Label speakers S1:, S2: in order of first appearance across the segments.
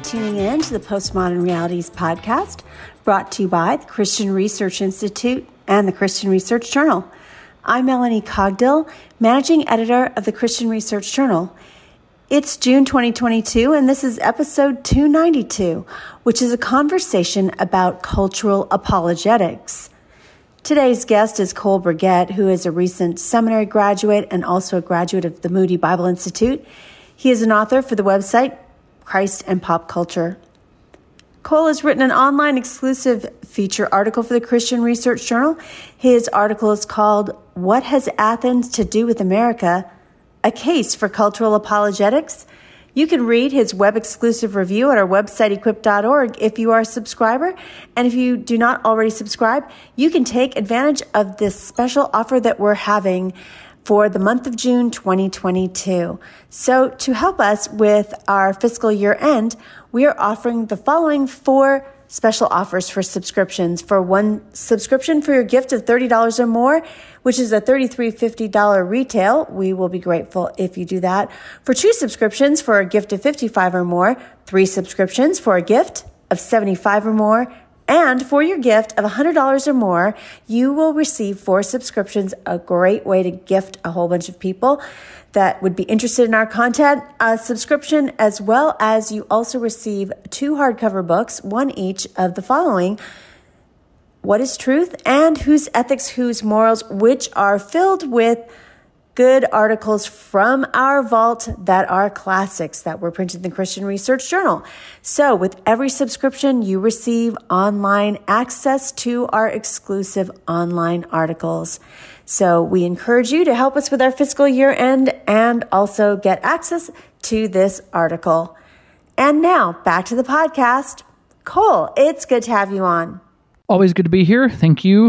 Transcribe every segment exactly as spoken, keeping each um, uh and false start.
S1: tuning in to the Postmodern Realities podcast, brought to you by the Christian Research Institute and the Christian Research Journal. I'm Melanie Cogdill, managing editor of the Christian Research Journal. It's June twenty twenty-two, and this is episode two ninety-two, which is a conversation about cultural apologetics. Today's guest is Cole Burgett, who is a recent seminary graduate and also a graduate of the Moody Bible Institute. He is an author for the website Christ and Pop Culture. Cole has written an online exclusive feature article for the Christian Research Journal. His article is called "What Has Athens to Do with America? A Case for Cultural Apologetics." You can read his web-exclusive review at our website, equip dot org, if you are a subscriber. And if you do not already subscribe, you can take advantage of this special offer that we're having for the month of June twenty twenty-two. So to help us with our fiscal year end, we are offering the following four special offers for subscriptions. For one subscription for your gift of thirty dollars or more, which is a thirty-three fifty retail, we will be grateful if you do that. For two subscriptions for a gift of fifty-five dollars or more, three subscriptions for a gift of seventy-five dollars or more, and for your gift of one hundred dollars or more, you will receive four subscriptions, a great way to gift a whole bunch of people that would be interested in our content. A subscription, as well as you also receive two hardcover books, one each of the following: What is Truth and Whose Ethics, Whose Morals, which are filled with good articles from our vault that are classics that were printed in the Christian Research Journal. So with every subscription, you receive online access to our exclusive online articles. So we encourage you to help us with our fiscal year end and also get access to this article. And now back to the podcast. Cole, it's good to have you on.
S2: Always good to be here. Thank you.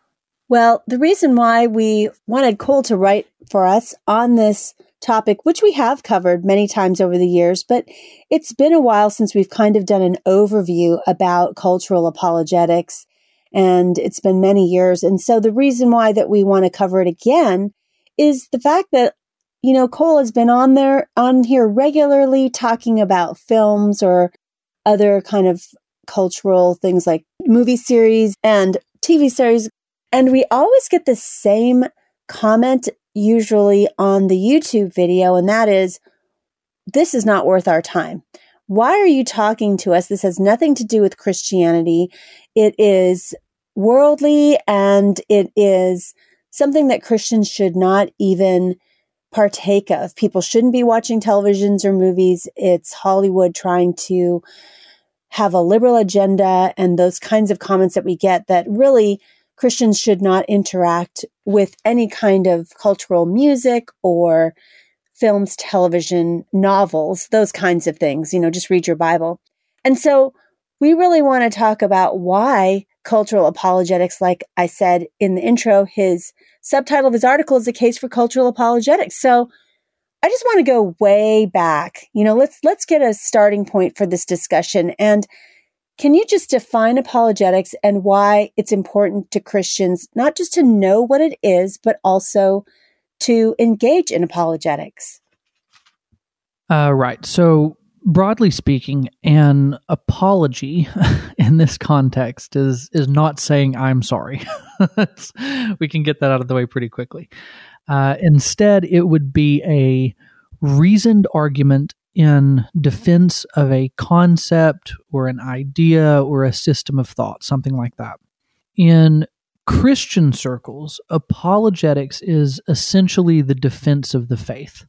S1: Well, the reason why we wanted Cole to write for us on this topic, which we have covered many times over the years, but it's been a while since we've kind of done an overview about cultural apologetics, and it's been many years. And so the reason why that we want to cover it again is the fact that, you know, Cole has been on there, on here regularly talking about films or other kind of cultural things like movie series and T V series. And we always get the same comment, usually on the YouTube video, and that is, "This is not worth our time. Why are you talking to us? This has nothing to do with Christianity. It is worldly, and it is something that Christians should not even partake of. People shouldn't be watching televisions or movies. It's Hollywood trying to have a liberal agenda," and those kinds of comments that we get that really Christians should not interact with any kind of cultural music or films, television, novels, those kinds of things. You know, just read your Bible. And so we really want to talk about why cultural apologetics, like I said in the intro, his subtitle of his article is A Case for Cultural Apologetics. So I just want to go way back. You know, let's let's get a starting point for this discussion. And can you just define apologetics and why it's important to Christians, not just to know what it is, but also to engage in apologetics?
S2: Uh, right. So broadly speaking, an apology in this context is is not saying "I'm sorry." We can get that out of the way pretty quickly. Uh, instead, it would be a reasoned argument in defense of a concept or an idea or a system of thought, something like that. In Christian circles, apologetics is essentially the defense of the faith.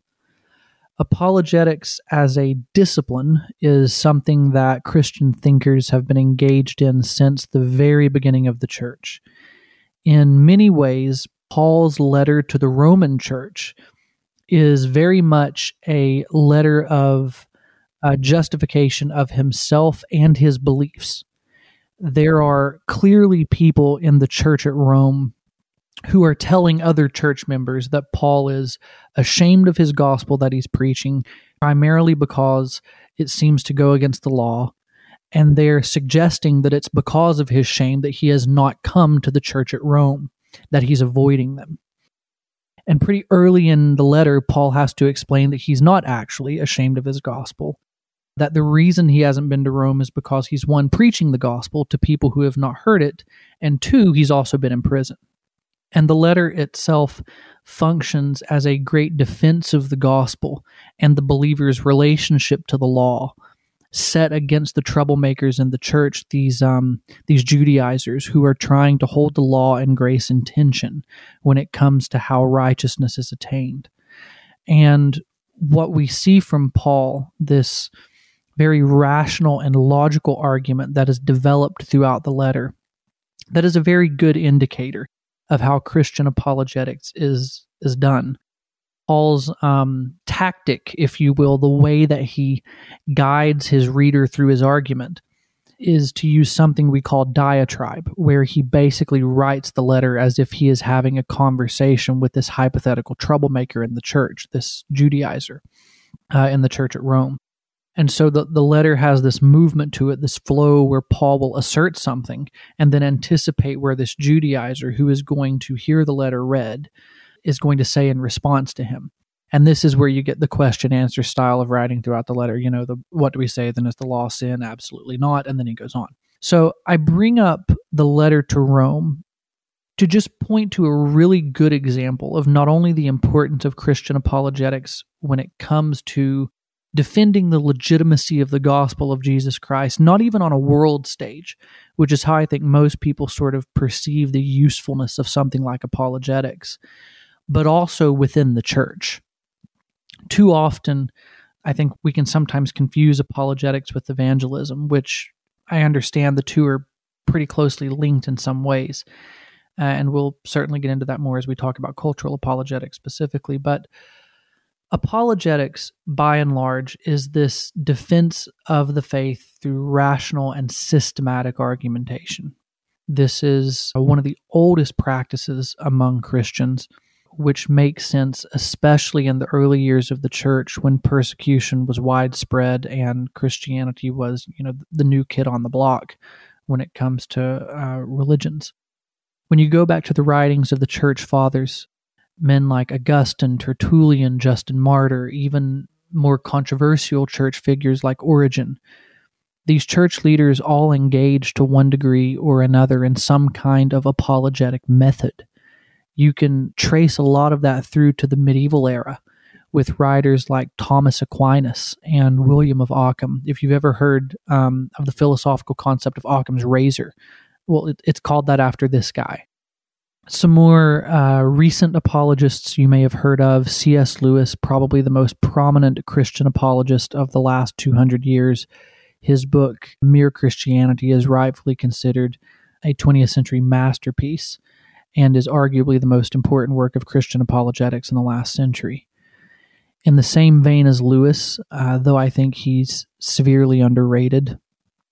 S2: Apologetics as a discipline is something that Christian thinkers have been engaged in since the very beginning of the church. In many ways, Paul's letter to the Roman church is very much a letter of uh, justification of himself and his beliefs. There are clearly people in the church at Rome who are telling other church members that Paul is ashamed of his gospel that he's preaching, primarily because it seems to go against the law, and they're suggesting that it's because of his shame that he has not come to the church at Rome, that he's avoiding them. And pretty early in the letter, Paul has to explain that he's not actually ashamed of his gospel. that the reason he hasn't been to Rome is because he's, one, preaching the gospel to people who have not heard it, and two, he's also been in prison. And the letter itself functions as a great defense of the gospel and the believer's relationship to the law, set against the troublemakers in the church, these um, these Judaizers who are trying to hold the law and grace in tension when it comes to how righteousness is attained. And what we see from Paul, this very rational and logical argument that is developed throughout the letter, that is a very good indicator of how Christian apologetics is is done. Paul's um, tactic, if you will, the way that he guides his reader through his argument, is to use something we call diatribe, where he basically writes the letter as if he is having a conversation with this hypothetical troublemaker in the church, this Judaizer uh, in the church at Rome. And so the, the letter has this movement to it, this flow where Paul will assert something and then anticipate where this Judaizer who is going to hear the letter read is going to say in response to him. And this is where you get the question-answer style of writing throughout the letter. You know, the what do we say? Then is the law sin? Absolutely not. And then he goes on. So I bring up the letter to Rome to just point to a really good example of not only the importance of Christian apologetics when it comes to defending the legitimacy of the gospel of Jesus Christ, not even on a world stage, which is how I think most people sort of perceive the usefulness of something like apologetics, but also within the church. Too often, I think we can sometimes confuse apologetics with evangelism, which I understand the two are pretty closely linked in some ways. Uh, and we'll certainly get into that more as we talk about cultural apologetics specifically. But apologetics, by and large, is this defense of the faith through rational and systematic argumentation. This is one of the oldest practices among Christians, which makes sense especially in the early years of the church when persecution was widespread and Christianity was, you know, the new kid on the block when it comes to uh, religions. When you go back to the writings of the church fathers, men like Augustine, Tertullian, Justin Martyr, even more controversial church figures like Origen, these church leaders all engaged to one degree or another in some kind of apologetic method. You can trace a lot of that through to the medieval era with writers like Thomas Aquinas and William of Ockham. If you've ever heard um, of the philosophical concept of Occam's razor, well, it, it's called that after this guy. Some more uh, recent apologists you may have heard of, C S Lewis, probably the most prominent Christian apologist of the last two hundred years. His book, Mere Christianity, is rightfully considered a twentieth century masterpiece and is arguably the most important work of Christian apologetics in the last century. In the same vein as Lewis, uh, though I think he's severely underrated,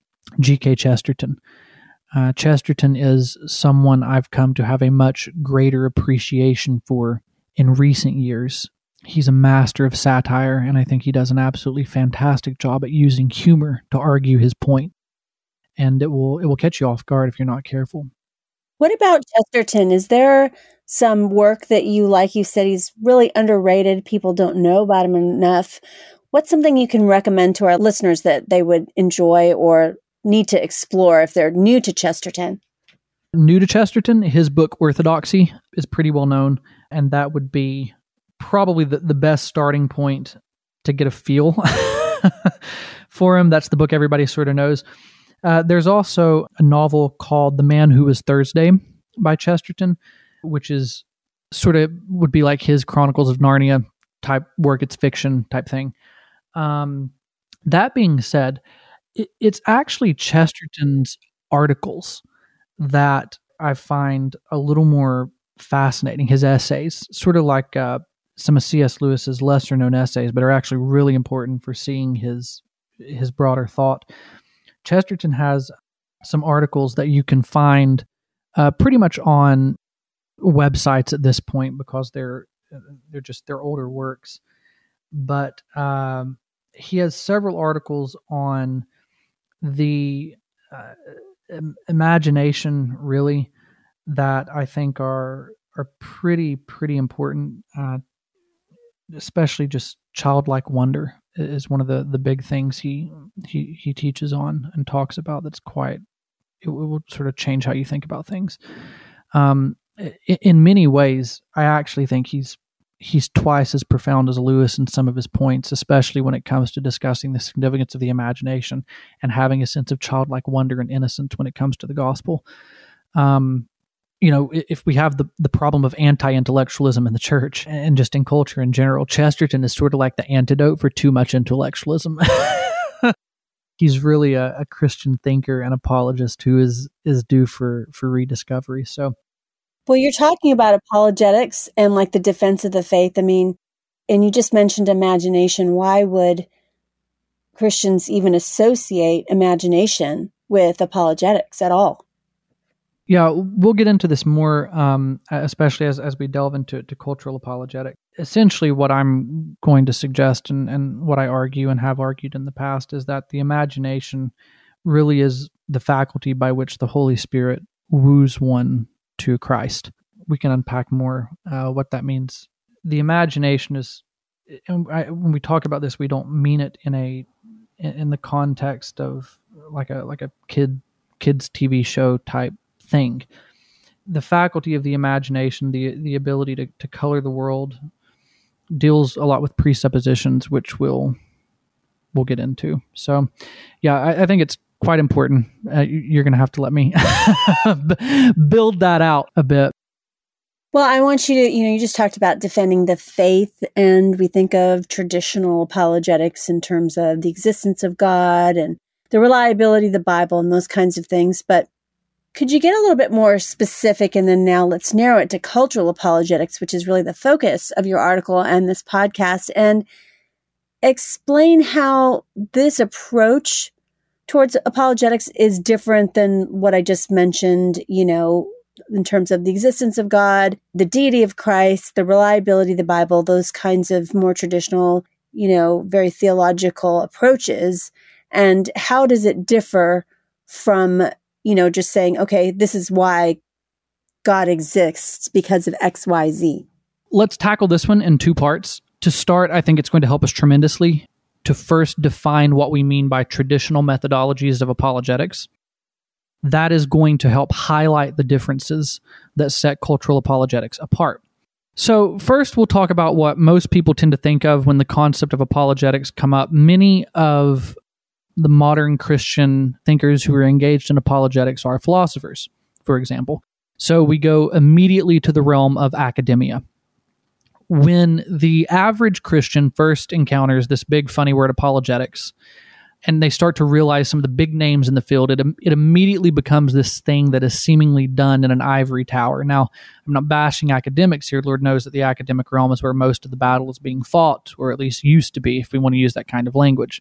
S2: G K Chesterton. Uh, Chesterton is someone I've come to have a much greater appreciation for in recent years. He's a master of satire, and I think he does an absolutely fantastic job at using humor to argue his point. And it will it will catch you off guard if you're not careful.
S1: What about Chesterton? Is there some work that you like? You said he's really underrated. People don't know about him enough. What's something you can recommend to our listeners that they would enjoy or need to explore if they're new to Chesterton?
S2: New to Chesterton, his book Orthodoxy is pretty well known, and that would be probably the, the best starting point to get a feel for him. That's the book everybody sort of knows. Uh, there's also a novel called The Man Who Was Thursday by Chesterton, which is sort of would be like his Chronicles of Narnia type work. It's fiction type thing. Um, that being said, it, it's actually Chesterton's articles that I find a little more fascinating. His essays, sort of like uh, some of C S Lewis's lesser known essays, but are actually really important for seeing his his broader thought. Chesterton has some articles that you can find uh, pretty much on websites at this point because they're they're just they're older works. But um, he has several articles on the uh, im- imagination, really, that I think are are pretty pretty important, uh, especially just childlike wonder is one of the, the big things he, he he teaches on and talks about. That's quite, it will sort of change how you think about things. Um, in, in many ways, I actually think he's he's twice as profound as Lewis in some of his points, especially when it comes to discussing the significance of the imagination and having a sense of childlike wonder and innocence when it comes to the gospel. Um, you know, if we have the, the problem of anti-intellectualism in the church and just in culture in general, Chesterton is sort of like the antidote for too much intellectualism. He's really a, a Christian thinker and apologist who is is due for, for rediscovery. So,
S1: well, you're talking about apologetics and like the defense of the faith. I mean, and you just mentioned imagination. Why would Christians even associate imagination with apologetics at all?
S2: Yeah, we'll get into this more, um, especially as, as we delve into to cultural apologetics. Essentially, what I'm going to suggest and, and what I argue and have argued in the past is that the imagination really is the faculty by which the Holy Spirit woos one to Christ. We can unpack more uh, what that means. The imagination is, and I, when we talk about this, we don't mean it in a in the context of like a like a kid kids T V show type thing. The faculty of the imagination, the the ability to, to color the world, deals a lot with presuppositions, which we'll we'll get into. So, yeah, I, I think it's quite important. Uh, you're going to have to let me build that out a bit.
S1: Well, I want you to, you know, you just talked about defending the faith, and we think of traditional apologetics in terms of the existence of God and the reliability of the Bible and those kinds of things. But could you get a little bit more specific? And then now let's narrow it to cultural apologetics, which is really the focus of your article and this podcast, and explain how this approach towards apologetics is different than what I just mentioned, you know, in terms of the existence of God, the deity of Christ, the reliability of the Bible, those kinds of more traditional, you know, very theological approaches. And how does it differ from, you know, just saying, okay, this is why God exists because of X, Y, Z?
S2: Let's tackle this one in two parts. To start, I think it's going to help us tremendously to first define what we mean by traditional methodologies of apologetics. That is going to help highlight the differences that set cultural apologetics apart. So first, we'll talk about what most people tend to think of when the concept of apologetics come up. Many of the modern Christian thinkers who are engaged in apologetics are philosophers, for example. So we go immediately to the realm of academia. When the average Christian first encounters this big funny word apologetics, and they start to realize some of the big names in the field, it, it immediately becomes this thing that is seemingly done in an ivory tower. Now, I'm not bashing academics here. Lord knows that the academic realm is where most of the battle is being fought, or at least used to be, if we want to use that kind of language.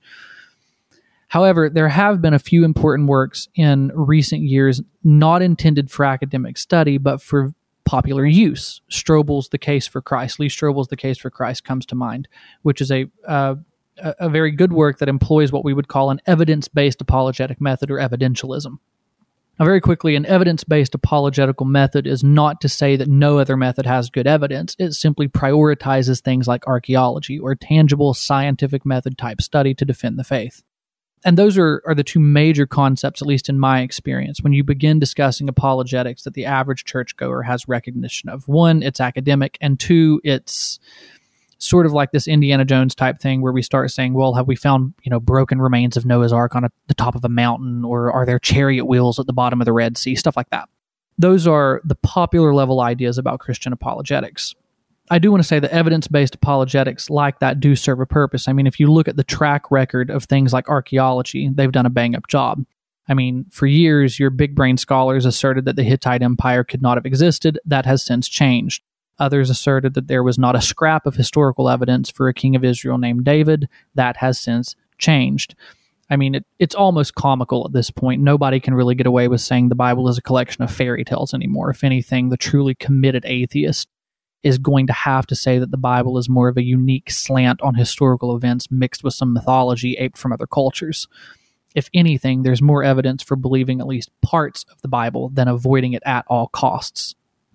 S2: However, there have been a few important works in recent years not intended for academic study, but for popular use. Strobel's The Case for Christ, Lee Strobel's The Case for Christ comes to mind, which is a uh, a, a very good work that employs what we would call an evidence-based apologetic method, or evidentialism. Now, very quickly, an evidence-based apologetical method is not to say that no other method has good evidence. It simply prioritizes things like archaeology or tangible scientific method type study to defend the faith. And those are, are the two major concepts, at least in my experience, when you begin discussing apologetics that the average churchgoer has recognition of. One, it's academic, and two, it's sort of like this Indiana Jones type thing where we start saying, well, have we found, you know, broken remains of Noah's Ark on a, the top of a mountain, or are there chariot wheels at the bottom of the Red Sea, stuff like that. Those are the popular level ideas about Christian apologetics. I do want to say that evidence-based apologetics like that do serve a purpose. I mean, if you look at the track record of things like archaeology, they've done a bang-up job. I mean, for years, your big-brain scholars asserted that the Hittite Empire could not have existed. That has since changed. Others asserted that there was not a scrap of historical evidence for a king of Israel named David. That has since changed. I mean, it, it's almost comical at this point. Nobody can really get away with saying the Bible is a collection of fairy tales anymore. If anything, the truly committed atheist is going to have to say that the Bible is more of a unique slant on historical events mixed with some mythology aped from other cultures. If anything, there's more evidence for believing at least parts of the Bible than avoiding it at all costs.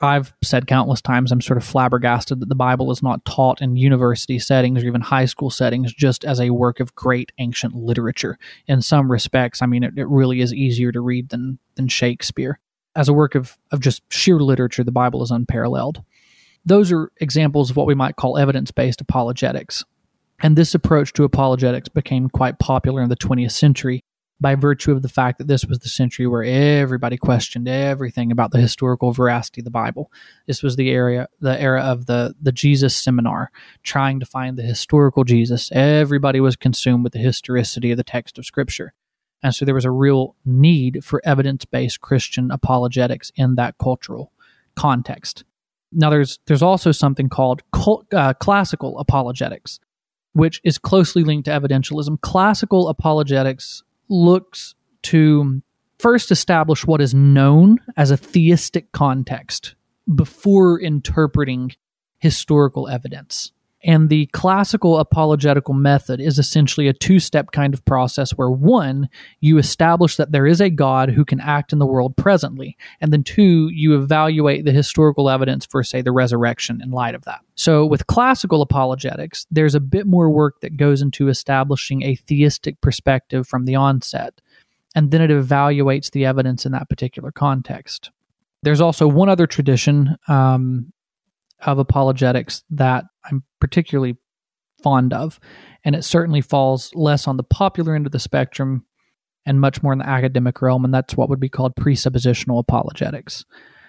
S2: I've said countless times, I'm sort of flabbergasted that the Bible is not taught in university settings or even high school settings just as a work of great ancient literature. In some respects, I mean, it, it really is easier to read than than Shakespeare. As a work of, of just sheer literature, the Bible is unparalleled. Those are examples of what we might call evidence-based apologetics. And this approach to apologetics became quite popular in the twentieth century by virtue of the fact that this was the century where everybody questioned everything about the historical veracity of the Bible. This was the area, the era of the, the Jesus seminar, trying to find the historical Jesus. Everybody was consumed with the historicity of the text of Scripture. And so there was a real need for evidence-based Christian apologetics in that cultural context. Now, there's there's also something called cult, uh, classical apologetics, which is closely linked to evidentialism. Classical apologetics looks to first establish what is known as a theistic context before interpreting historical evidence. And the classical apologetical method is essentially a two-step kind of process where, one, you establish that there is a God who can act in the world presently, and then two, you evaluate the historical evidence for, say, the resurrection in light of that. So with classical apologetics, there's a bit more work that goes into establishing a theistic perspective from the onset, and then it evaluates the evidence in that particular context. There's also one other tradition um, of apologetics that I'm particularly fond of, and it certainly falls less on the popular end of the spectrum and much more in the academic realm, and that's what would be called presuppositional apologetics.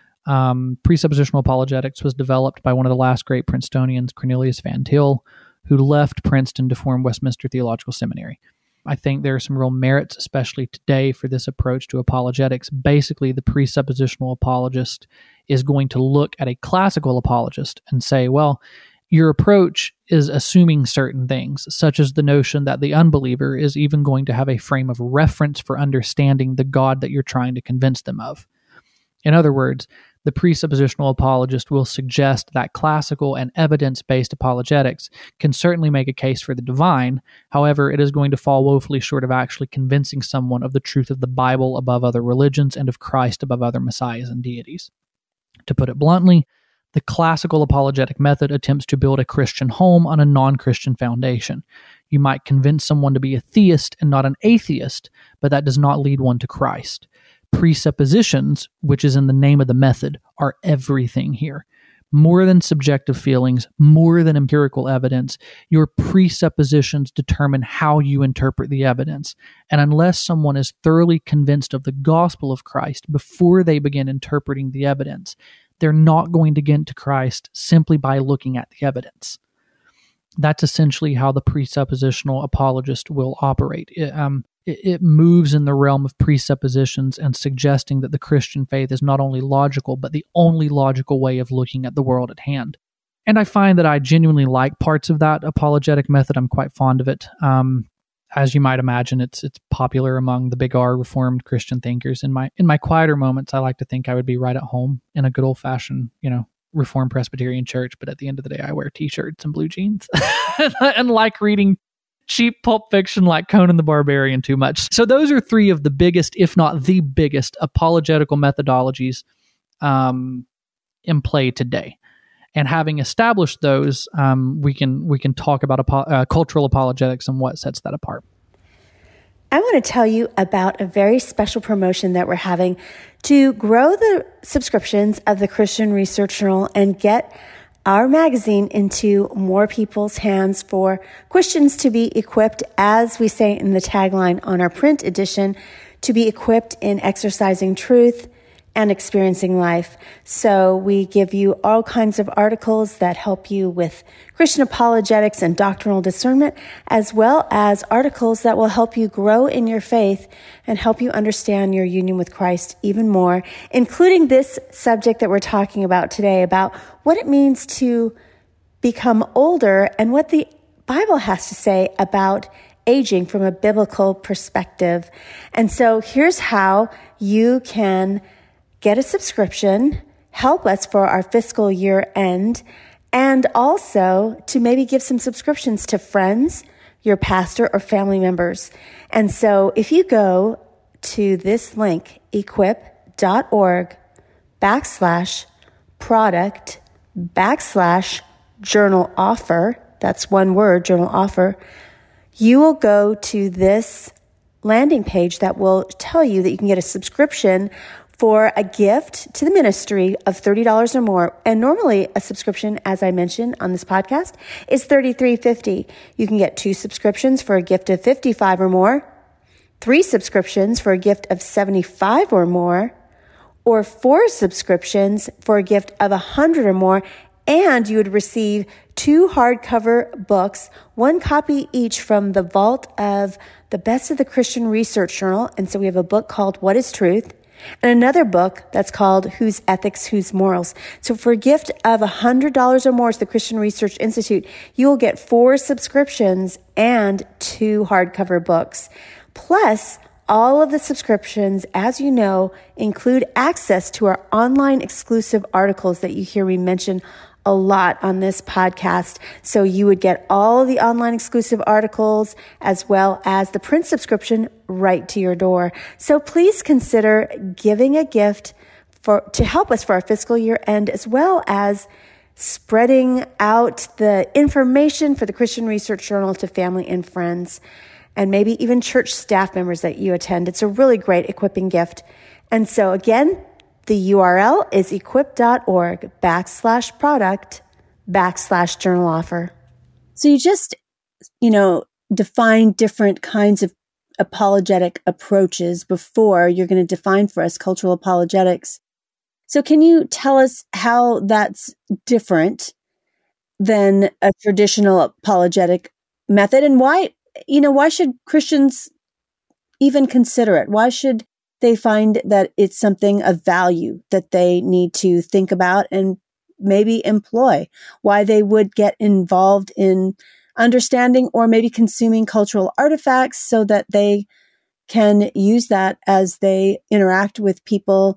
S2: Um, presuppositional apologetics was developed by one of the last great Princetonians, Cornelius Van Til, who left Princeton to form Westminster Theological Seminary. I think there are some real merits, especially today, for this approach to apologetics. Basically, the presuppositional apologist is going to look at a classical apologist and say, well, your approach is assuming certain things, such as the notion that the unbeliever is even going to have a frame of reference for understanding the God that you're trying to convince them of. In other words, the presuppositional apologist will suggest that classical and evidence-based apologetics can certainly make a case for the divine. However, it is going to fall woefully short of actually convincing someone of the truth of the Bible above other religions and of Christ above other messiahs and deities. To put it bluntly, the classical apologetic method attempts to build a Christian home on a non-Christian foundation. You might convince someone to be a theist and not an atheist, but that does not lead one to Christ. Presuppositions, which is in the name of the method, are everything here. More than subjective feelings, more than empirical evidence, your presuppositions determine how you interpret the evidence. And unless someone is thoroughly convinced of the gospel of Christ before they begin interpreting the evidence, they're not going to get to Christ simply by looking at the evidence. That's essentially how the presuppositional apologist will operate. It, um, it, it moves in the realm of presuppositions and suggesting that the Christian faith is not only logical, but the only logical way of looking at the world at hand. And I find that I genuinely like parts of that apologetic method. I'm quite fond of it. Um, as you might imagine, it's it's popular among the big R Reformed Christian thinkers. In my in my quieter moments, I like to think I would be right at home in a good old-fashioned, you know, Reformed Presbyterian church, but at the end of the day, I wear t-shirts and blue jeans and like reading cheap pulp fiction like Conan the Barbarian too much. So those are three of the biggest, if not the biggest, apologetical methodologies um, in play today. And having established those, um, we can we can talk about apo- uh, cultural apologetics and what sets that apart.
S1: I want to tell you about a very special promotion that we're having to grow the subscriptions of the Christian Research Journal and get our magazine into more people's hands for Christians to be equipped, as we say in the tagline on our print edition, to be equipped in exercising truth and experiencing life. So we give you all kinds of articles that help you with Christian apologetics and doctrinal discernment, as well as articles that will help you grow in your faith and help you understand your union with Christ even more, including this subject that we're talking about today, about what it means to become older and what the Bible has to say about aging from a biblical perspective. And so here's how you can get a subscription, help us for our fiscal year end, and also to maybe give some subscriptions to friends, your pastor, or family members. And so if you go to this link, equip.org backslash product backslash journal offer, that's one word, journal offer, you will go to this landing page that will tell you that you can get a subscription for a gift to the ministry of thirty dollars or more. And normally a subscription, as I mentioned on this podcast, is thirty-three fifty. You can get two subscriptions for a gift of fifty-five or more, three subscriptions for a gift of seventy-five or more, or four subscriptions for a gift of one hundred or more. And you would receive two hardcover books, one copy each from the vault of the Best of the Christian Research Journal. And so we have a book called What is Truth? And another book that's called Whose Ethics, Whose Morals. So for a gift of one hundred dollars or more to the Christian Research Institute, you will get four subscriptions and two hardcover books. Plus, all of the subscriptions, as you know, include access to our online exclusive articles that you hear me mention a lot on this podcast. So you would get all the online exclusive articles as well as the print subscription right to your door. So please consider giving a gift for to help us for our fiscal year end, as well as spreading out the information for the Christian Research Journal to family and friends, and maybe even church staff members that you attend. It's a really great equipping gift. And so again, the U R L is equip.org backslash product backslash journal offer. So you just, you know, define different kinds of apologetic approaches before you're going to define for us cultural apologetics. So can you tell us how that's different than a traditional apologetic method, and why, you know, why should Christians even consider it? Why should they find that it's something of value that they need to think about and maybe employ? Why they would get involved in understanding or maybe consuming cultural artifacts so that they can use that as they interact with people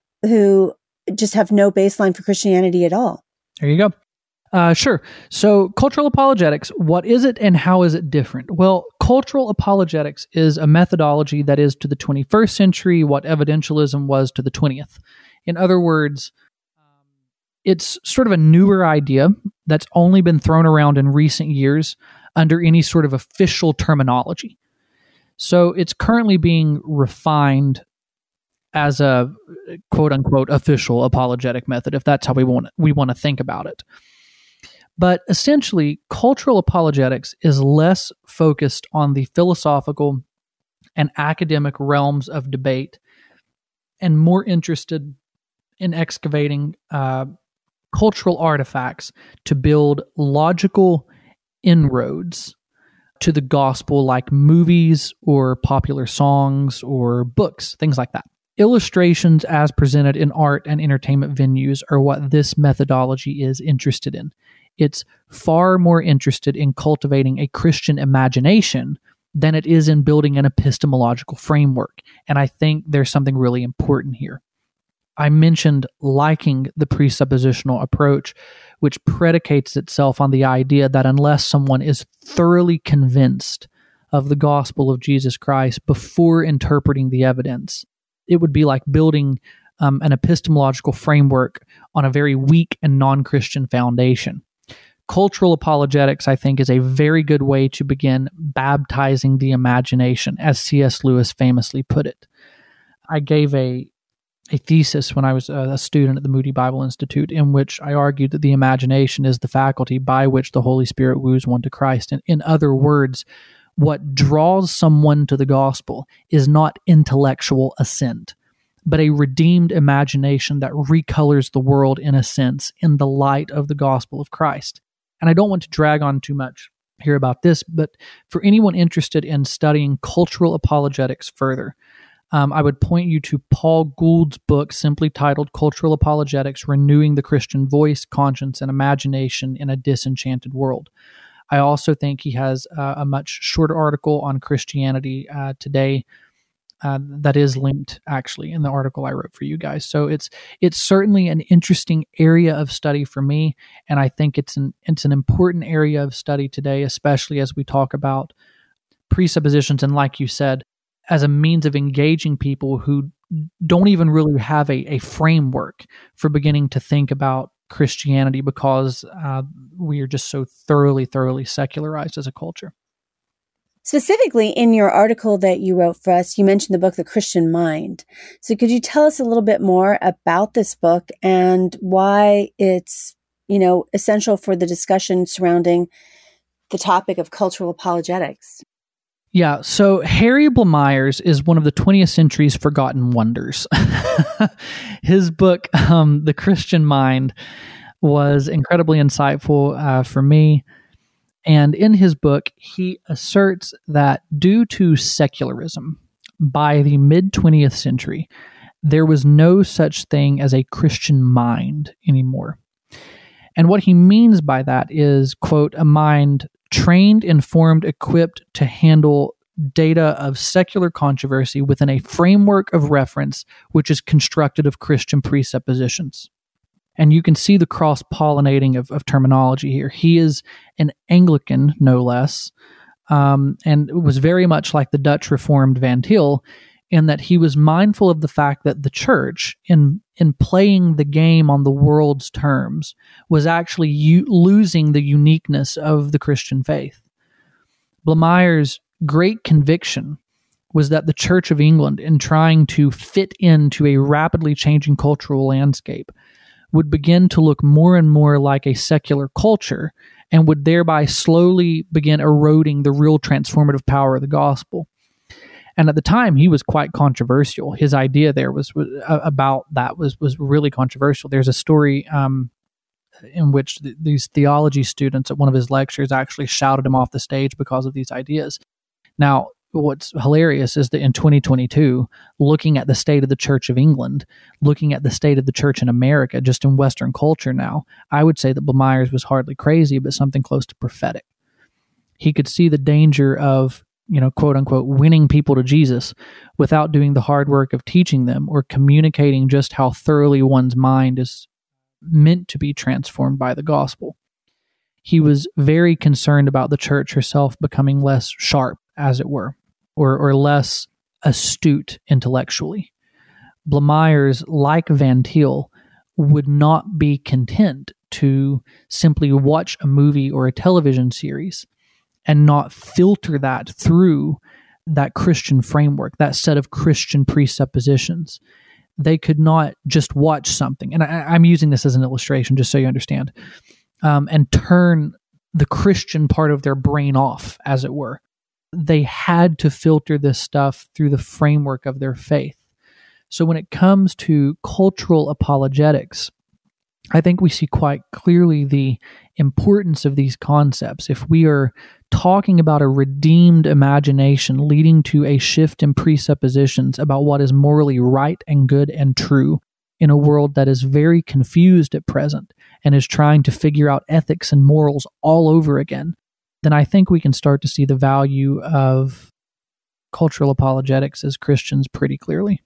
S1: who just have no baseline for Christianity at all.
S2: There you go. Uh, sure. So cultural apologetics, what is it and how is it different? Well, cultural apologetics is a methodology that is to the twenty-first century what evidentialism was to the twentieth. In other words, it's sort of a newer idea that's only been thrown around in recent years under any sort of official terminology. So it's currently being refined as a quote-unquote official apologetic method, if that's how we want we want to think about it. But essentially, cultural apologetics is less focused on the philosophical and academic realms of debate and more interested in excavating uh, cultural artifacts to build logical inroads to the gospel, like movies or popular songs or books, things like that. Illustrations as presented in art and entertainment venues are what this methodology is interested in. It's far more interested in cultivating a Christian imagination than it is in building an epistemological framework. And I think there's something really important here. I mentioned liking the presuppositional approach, which predicates itself on the idea that unless someone is thoroughly convinced of the gospel of Jesus Christ before interpreting the evidence, it would be like building um, an epistemological framework on a very weak and non-Christian foundation. Cultural apologetics, I think, is a very good way to begin baptizing the imagination, as C S Lewis famously put it. I gave a a thesis when I was a student at the Moody Bible Institute, in which I argued that the imagination is the faculty by which the Holy Spirit woos one to Christ. And in other words, what draws someone to the gospel is not intellectual assent, but a redeemed imagination that recolors the world, in a sense, in the light of the gospel of Christ. And I don't want to drag on too much here about this, but for anyone interested in studying cultural apologetics further, um, I would point you to Paul Gould's book, simply titled Cultural Apologetics, Renewing the Christian Voice, Conscience, and Imagination in a Disenchanted World. I also think he has uh, a much shorter article on Christianity uh, Today uh, that is linked, actually, in the article I wrote for you guys. So it's it's certainly an interesting area of study for me, and I think it's an it's an important area of study today, especially as we talk about presuppositions and, like you said, as a means of engaging people who don't even really have a, a framework for beginning to think about Christianity because uh, we are just so thoroughly, thoroughly secularized as a culture.
S1: Specifically, in your article that you wrote for us, you mentioned the book, The Christian Mind. So could you tell us a little bit more about this book and why it's, you know, essential for the discussion surrounding the topic of cultural apologetics?
S2: Yeah, so Harry Blamires is one of the twentieth century's forgotten wonders. His book, um, The Christian Mind, was incredibly insightful uh, for me. And in his book, he asserts that due to secularism, by the mid-twentieth century, there was no such thing as a Christian mind anymore. And what he means by that is, quote, a mind trained, informed, equipped to handle data of secular controversy within a framework of reference which is constructed of Christian presuppositions. And you can see the cross-pollinating of, of terminology here. He is an Anglican, no less, um, and was very much like the Dutch Reformed Van Til in that he was mindful of the fact that the church, in in playing the game on the world's terms, was actually u- losing the uniqueness of the Christian faith. Blamires' great conviction was that the Church of England, in trying to fit into a rapidly changing cultural landscape, would begin to look more and more like a secular culture and would thereby slowly begin eroding the real transformative power of the gospel. And at the time, he was quite controversial. His idea there was, was uh, about that was was really controversial. There's a story um, in which th- these theology students at one of his lectures actually shouted him off the stage because of these ideas. Now, what's hilarious is that in twenty twenty-two, looking at the state of the Church of England, looking at the state of the church in America, just in Western culture now, I would say that Blamires was hardly crazy, but something close to prophetic. He could see the danger of, you know, quote unquote, winning people to Jesus without doing the hard work of teaching them or communicating just how thoroughly one's mind is meant to be transformed by the gospel. He was very concerned about the church herself becoming less sharp, as it were, or, or less astute intellectually. Blamires, like Van Til, would not be content to simply watch a movie or a television series and not filter that through that Christian framework, that set of Christian presuppositions. They could not just watch something, and I, I'm using this as an illustration just so you understand, um, and turn the Christian part of their brain off, as it were. They had to filter this stuff through the framework of their faith. So when it comes to cultural apologetics, I think we see quite clearly the importance of these concepts. If we are talking about a redeemed imagination leading to a shift in presuppositions about what is morally right and good and true in a world that is very confused at present and is trying to figure out ethics and morals all over again, then I think we can start to see the value of cultural apologetics as Christians pretty clearly.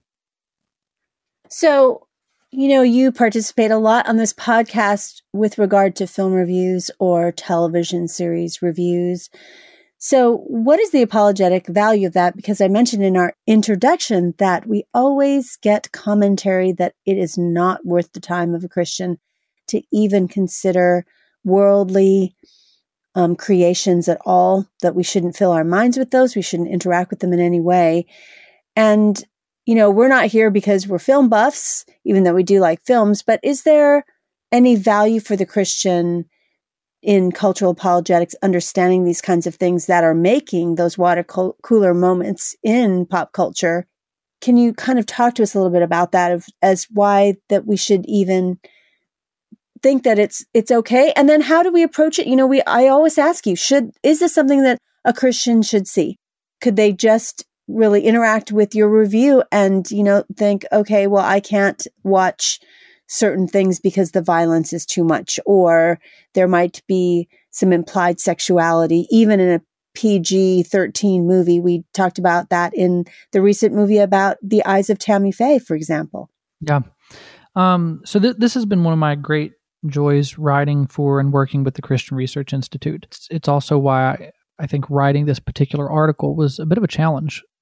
S1: So, you know, you participate a lot on this podcast with regard to film reviews or television series reviews. So what is the apologetic value of that? Because I mentioned in our introduction that we always get commentary that it is not worth the time of a Christian to even consider worldly um, creations at all, that we shouldn't fill our minds with those. We shouldn't interact with them in any way. And you know, we're not here because we're film buffs, even though we do like films, but is there any value for the Christian in cultural apologetics, understanding these kinds of things that are making those water co- cooler moments in pop culture? Can you kind of talk to us a little bit about that of, as why that we should even think that it's it's okay? And then how do we approach it? You know, we I always ask you, should is this something that a Christian should see? Could they just really interact with your review and, you know, think, okay, well, I can't watch certain things because the violence is too much, or there might be some implied sexuality, even in a P G thirteen movie. We talked about that in the recent movie about The Eyes of Tammy Faye, for example.
S2: Yeah. Um, so th- this has been one of my great joys writing for and working with the Christian Research Institute. It's, it's also why I, I think writing this particular article was a bit of a challenge.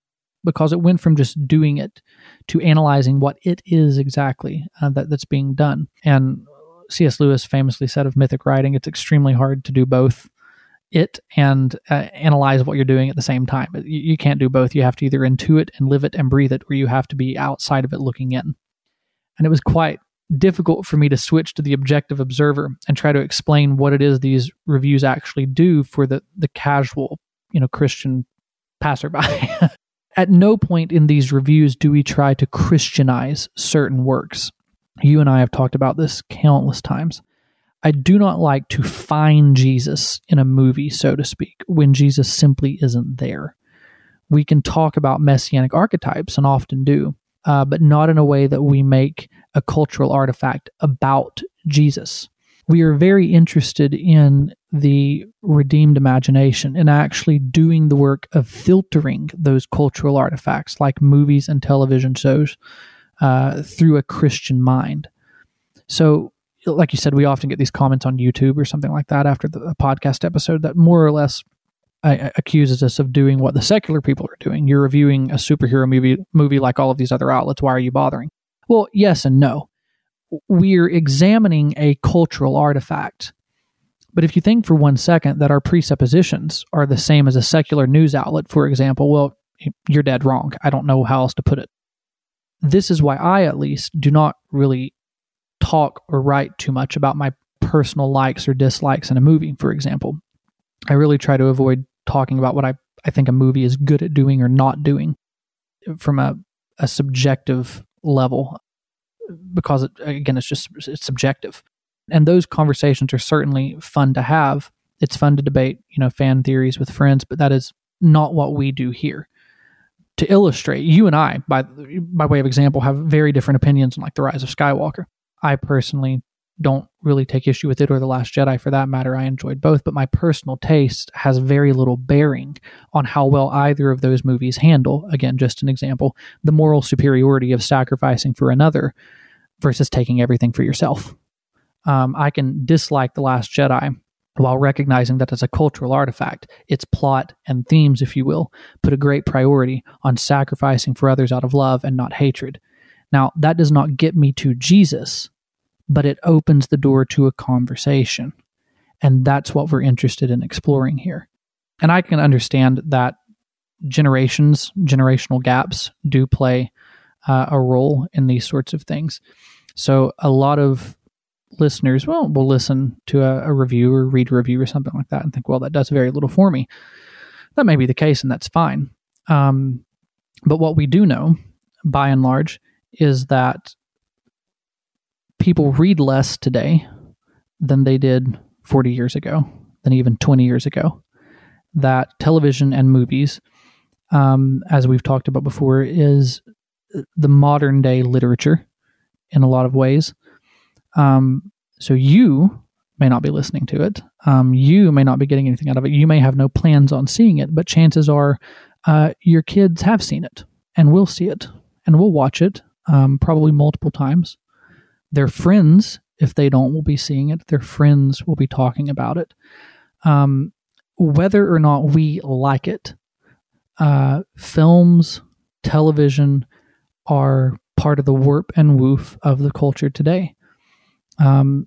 S2: because it went from just doing it to analyzing what it is exactly uh, that, that's being done. And C S Lewis famously said of mythic writing, it's extremely hard to do both it and uh, analyze what you're doing at the same time. You, you can't do both. You have to either intuit and live it and breathe it, or you have to be outside of it looking in. And it was quite difficult for me to switch to the objective observer and try to explain what it is these reviews actually do for the, the casual, you know, Christian passerby. At no point in these reviews do we try to Christianize certain works. You and I have talked about this countless times. I do not like to find Jesus in a movie, so to speak, when Jesus simply isn't there. We can talk about messianic archetypes, and often do, uh, but not in a way that we make a cultural artifact about Jesus. We are very interested in the redeemed imagination and actually doing the work of filtering those cultural artifacts like movies and television shows uh, through a Christian mind. So, like you said, we often get these comments on YouTube or something like that after the podcast episode that more or less uh, accuses us of doing what the secular people are doing. You're reviewing a superhero movie, movie like all of these other outlets. Why are you bothering? Well, yes and no. We're examining a cultural artifact. But if you think for one second that our presuppositions are the same as a secular news outlet, for example, well, you're dead wrong. I don't know how else to put it. This is why I, at least, do not really talk or write too much about my personal likes or dislikes in a movie, for example. I really try to avoid talking about what I, I think a movie is good at doing or not doing from a, a subjective level, because, it, again, it's just it's subjective. And those conversations are certainly fun to have. It's fun to debate, you know, fan theories with friends, but that is not what we do here. To illustrate, you and I, by by way of example, have very different opinions on like The Rise of Skywalker. I personally don't really take issue with it, or The Last Jedi for that matter. I enjoyed both, but my personal taste has very little bearing on how well either of those movies handle, again, just an example, the moral superiority of sacrificing for another versus taking everything for yourself. Um, I can dislike The Last Jedi while recognizing that as a cultural artifact, its plot and themes, if you will, put a great priority on sacrificing for others out of love and not hatred. Now, that does not get me to Jesus, but it opens the door to a conversation. And that's what we're interested in exploring here. And I can understand that generations, generational gaps do play uh, a role in these sorts of things. So a lot of listeners, well, will listen to a, a review or read a review or something like that and think, well, that does very little for me. That may be the case, and that's fine. Um, but what we do know, by and large, is that people read less today than they did forty years ago, than even twenty years ago. That television and movies, um, as we've talked about before, is the modern day literature in a lot of ways. Um, so you may not be listening to it. Um, you may not be getting anything out of it. You may have no plans on seeing it, but chances are uh, your kids have seen it and will see it and will watch it, um, probably multiple times. Their friends, if they don't, will be seeing it. Their friends will be talking about it. Um, whether or not we like it, uh, films, television are part of the warp and woof of the culture today. Um,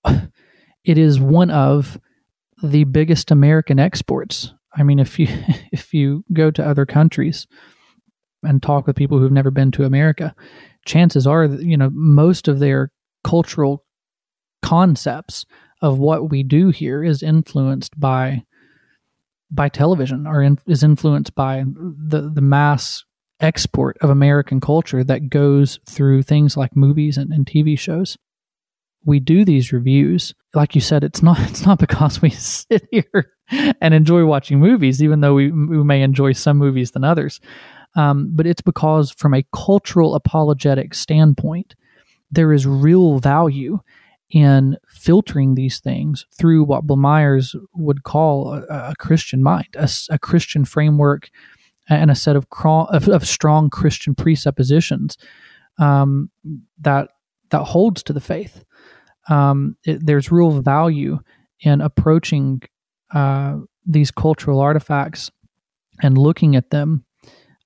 S2: it is one of the biggest American exports. I mean, if you if you go to other countries and talk with people who've never been to America, chances are that, you know, most of their cultural concepts of what we do here is influenced by by television, or in, is influenced by the the mass export of American culture that goes through things like movies and, and T V shows. We do these reviews, like you said, it's not it's not because we sit here and enjoy watching movies, even though we, we may enjoy some movies than others. Um, but it's because from a cultural apologetic standpoint, there is real value in filtering these things through what Bill Myers would call a, a Christian mind, a, a Christian framework, and a set of, cro- of, of strong Christian presuppositions um, that that holds to the faith. Um, it, there's real value in approaching uh, these cultural artifacts and looking at them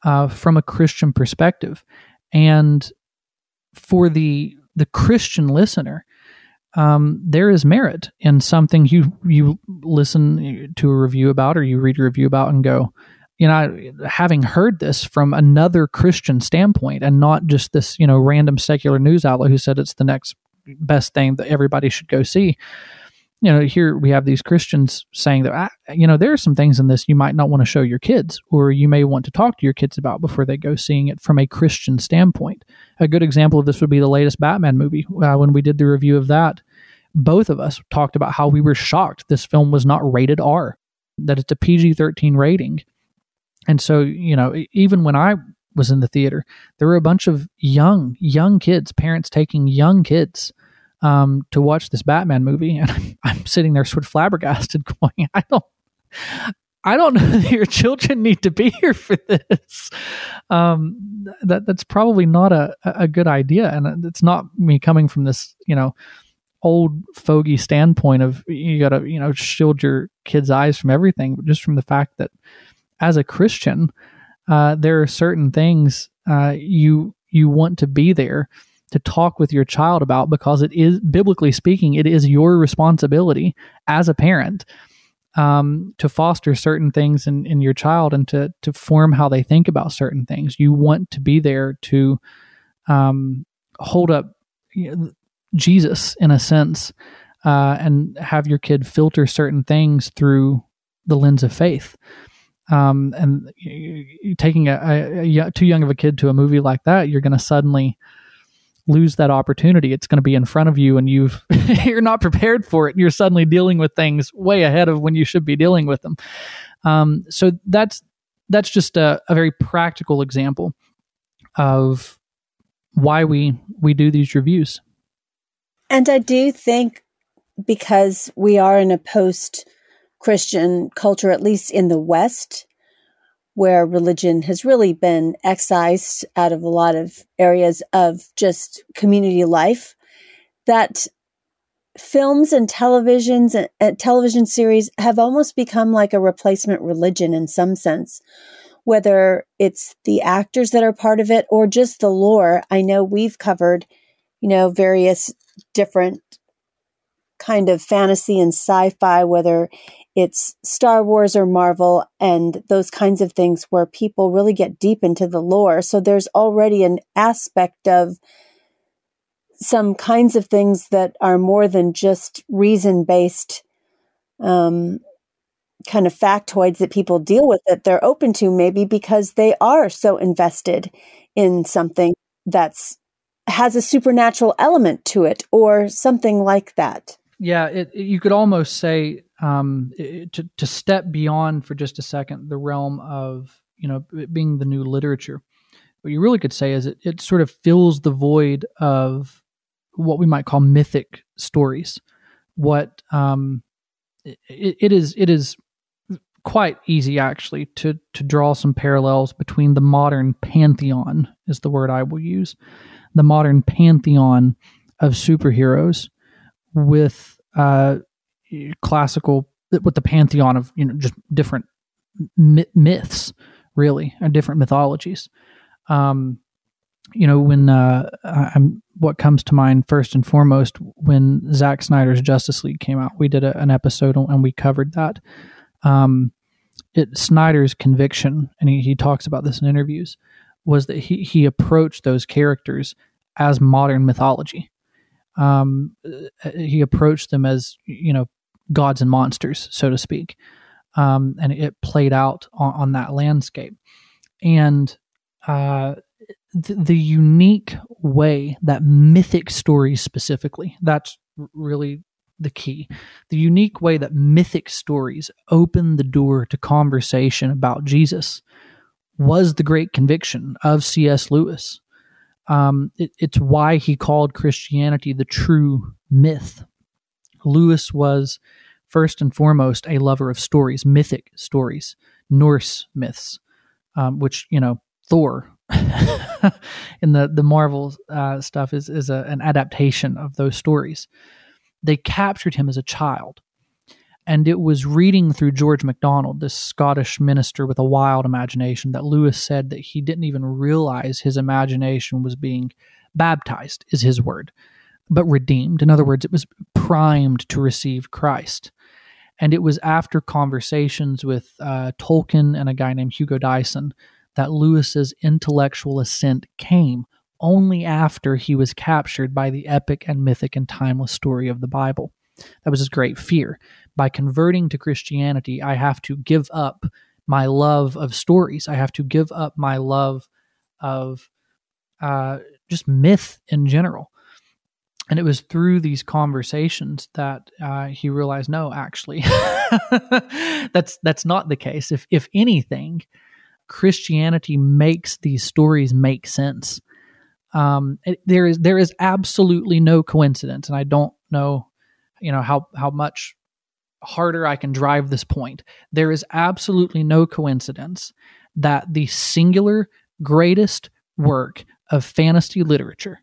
S2: uh, from a Christian perspective. And for the the Christian listener, um, there is merit in something you you listen to a review about or you read a review about and go, you know, having heard this from another Christian standpoint and not just this, you know, random secular news outlet who said it's the next best thing that everybody should go see. You know, here we have these Christians saying that, you know, there are some things in this you might not want to show your kids, or you may want to talk to your kids about before they go seeing it from a Christian standpoint. A good example of this would be the latest Batman movie. Uh, when we did the review of that, both of us talked about how we were shocked this film was not rated R, that it's a P G thirteen rating. And so, you know, even when I was in the theater, there were a bunch of young, young kids, parents taking young kids Um, to watch this Batman movie, and I'm, I'm sitting there sort of flabbergasted, going, "I don't, I don't know that your children need to be here for this. Um, that that's probably not a a good idea." And it's not me coming from this, you know, old fogey standpoint of you got to, you know, shield your kids' eyes from everything, but just from the fact that as a Christian, uh, there are certain things uh, you you want to be there to talk with your child about, because it is, biblically speaking, it is your responsibility as a parent um, to foster certain things in, in your child and to to form how they think about certain things. You want to be there to um, hold up, you know, Jesus in a sense, uh, and have your kid filter certain things through the lens of faith. Um, and you, you taking a, a, a too young of a kid to a movie like that, you're going to suddenly lose that opportunity. It's going to be in front of you, and you've you're not prepared for it. And you're suddenly dealing with things way ahead of when you should be dealing with them. Um, so that's that's just a, a very practical example of why we we do these reviews.
S1: And I do think, because we are in a post-Christian culture, at least in the West, where religion has really been excised out of a lot of areas of just community life, that films and televisions and uh, television series have almost become like a replacement religion in some sense, whether it's the actors that are part of it or just the lore. I know we've covered, you know, various different kind of fantasy and sci-fi, whether it's Star Wars or Marvel and those kinds of things where people really get deep into the lore. So there's already an aspect of some kinds of things that are more than just reason-based um, kind of factoids that people deal with, that they're open to, maybe because they are so invested in something that's has a supernatural element to it or something like that.
S2: Yeah, it, it, you could almost say um, it, to to step beyond for just a second the realm of, you know, it being the new literature. What you really could say is it, it sort of fills the void of what we might call mythic stories. What um, it, it is it is quite easy actually to to draw some parallels between the modern pantheon, is the word I will use, the modern pantheon of superheroes with uh, classical, with the pantheon of, you know, just different myth, myths, really, and different mythologies. Um, you know, when uh, I'm, what comes to mind first and foremost, when Zack Snyder's Justice League came out, we did a, an episode and we covered that. Um, it Snyder's conviction, and he, he talks about this in interviews, was that he he approached those characters as modern mythology. Um, he approached them as, you know, gods and monsters, so to speak. Um, and it played out on, on that landscape. And uh, th- the unique way that mythic stories specifically, that's really the key. The unique way that mythic stories open the door to conversation about Jesus was the great conviction of C S Lewis. Um, it, it's why he called Christianity the true myth. Lewis was first and foremost a lover of stories, mythic stories, Norse myths, um, which, you know, Thor in the, the Marvel uh, stuff is, is a, an adaptation of those stories. They captured him as a child. And it was reading through George MacDonald, this Scottish minister with a wild imagination, that Lewis said that he didn't even realize his imagination was being baptized, is his word, but redeemed. In other words, it was primed to receive Christ. And it was after conversations with uh, Tolkien and a guy named Hugo Dyson that Lewis's intellectual ascent came only after he was captured by the epic and mythic and timeless story of the Bible. That was his great fear. By converting to Christianity, I have to give up my love of stories. I have to give up my love of uh, just myth in general. And it was through these conversations that uh, he realized, no, actually, that's that's not the case. If if anything, Christianity makes these stories make sense. Um, it, there is there is absolutely no coincidence, and I don't know, you know, how how much harder I can drive this point. There is absolutely no coincidence that the singular greatest work of fantasy literature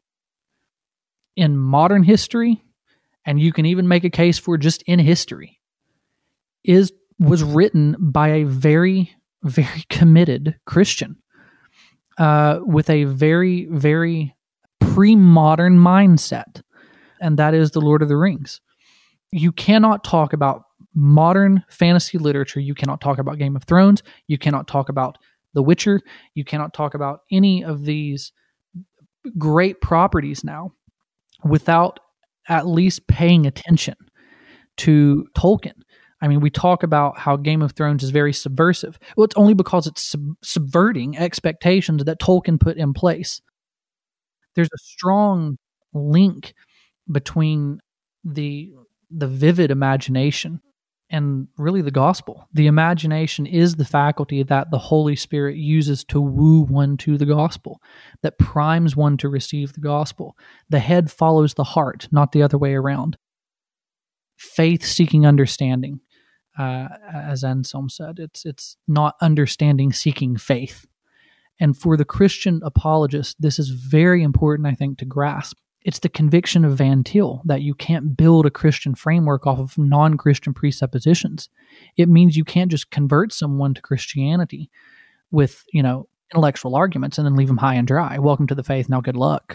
S2: in modern history, and you can even make a case for just in history, is was written by a very, very committed Christian uh, with a very, very pre-modern mindset, and that is The Lord of the Rings. You cannot talk about modern fantasy literature. You cannot talk about Game of Thrones. You cannot talk about The Witcher. You cannot talk about any of these great properties now without at least paying attention to Tolkien. I mean, we talk about how Game of Thrones is very subversive. Well, it's only because it's sub- subverting expectations that Tolkien put in place. There's a strong link between the the vivid imagination and really the gospel. The imagination is the faculty that the Holy Spirit uses to woo one to the gospel, that primes one to receive the gospel. The head follows the heart, not the other way around. Faith seeking understanding, uh, as Anselm said, it's it's not understanding seeking faith. And for the Christian apologist, this is very important, I think, to grasp. It's the conviction of Van Til that you can't build a Christian framework off of non-Christian presuppositions. It means you can't just convert someone to Christianity with, you know, intellectual arguments and then leave them high and dry. Welcome to the faith, now good luck.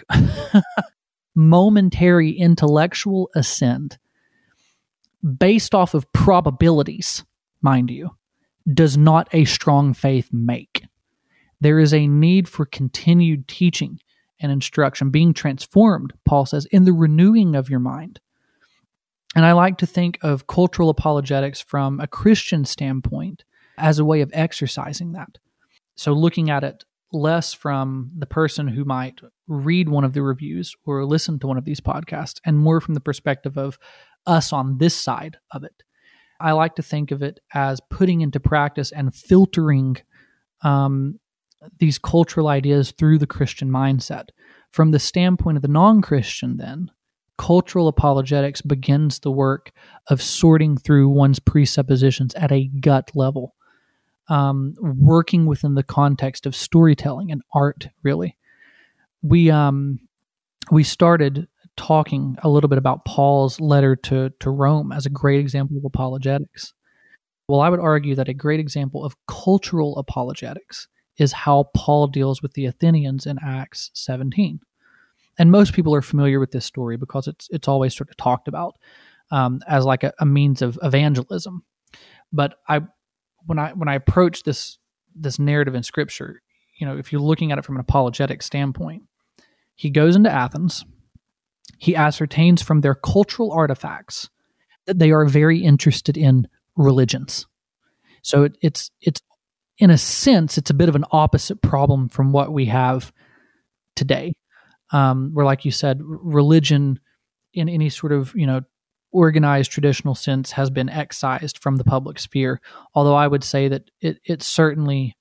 S2: Momentary intellectual assent based off of probabilities, mind you, does not a strong faith make. There is a need for continued teaching and instruction, being transformed, Paul says, in the renewing of your mind. And I like to think of cultural apologetics from a Christian standpoint as a way of exercising that. So looking at it less from the person who might read one of the reviews or listen to one of these podcasts, and more from the perspective of us on this side of it. I like to think of it as putting into practice and filtering um, these cultural ideas through the Christian mindset. From the standpoint of the non-Christian, then, cultural apologetics begins the work of sorting through one's presuppositions at a gut level, um, working within the context of storytelling and art, really. We um, we started talking a little bit about Paul's letter to, to Rome as a great example of apologetics. Well, I would argue that a great example of cultural apologetics is how Paul deals with the Athenians in Acts seventeen. And most people are familiar with this story because it's it's always sort of talked about um, as like a, a means of evangelism. But I, when I when I approach this this narrative in Scripture, you know, if you're looking at it from an apologetic standpoint, he goes into Athens. He ascertains from their cultural artifacts that they are very interested in religions. So it, it's it's in a sense, it's a bit of an opposite problem from what we have today, um, where, like you said, religion in any sort of, you know, organized traditional sense has been excised from the public sphere. Although I would say that it, it certainly